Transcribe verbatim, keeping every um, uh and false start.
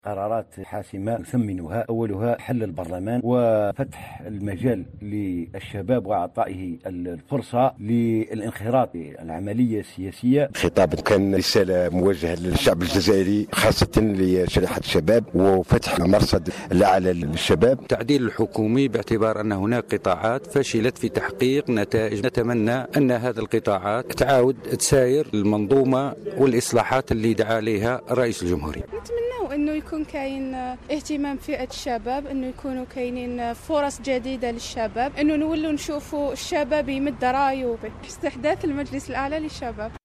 قرارات حاسمة نثمنها. أولها حل البرلمان وفتح المجال للشباب وإعطائه الفرصة للانخراط في العملية السياسية. خطاب كان رسالة موجهة للشعب الجزائري خاصة لشريحة الشباب وفتح مرصد الأعلى للشباب. التعديل الحكومي باعتبار أن هناك قطاعات فشلت في تحقيق نتائج، نتمنى أن هذه القطاعات تعاود تساير المنظومة والإصلاحات اللي دعا لها رئيس الجمهورية. نتمنى أنه يكون كاين اهتمام فئة الشباب، أنه يكونوا كاينين فرص جديدة للشباب، أنه نولوا نشوفوا الشباب يمد رايه باستحداث المجلس الأعلى للشباب.